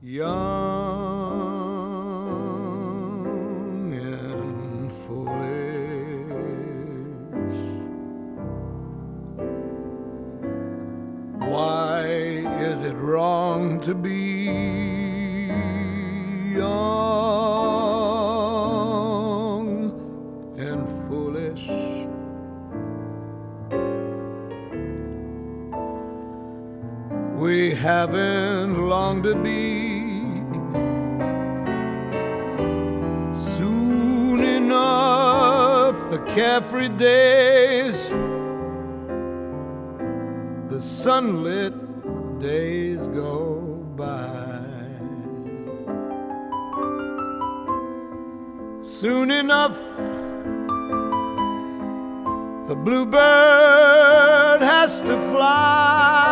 young and foolish. Why is it wrong to be young and foolish? We haven't long to be. Soon enough, the carefree days, the sunlit days go by. Soon enough, the bluebird has to fly.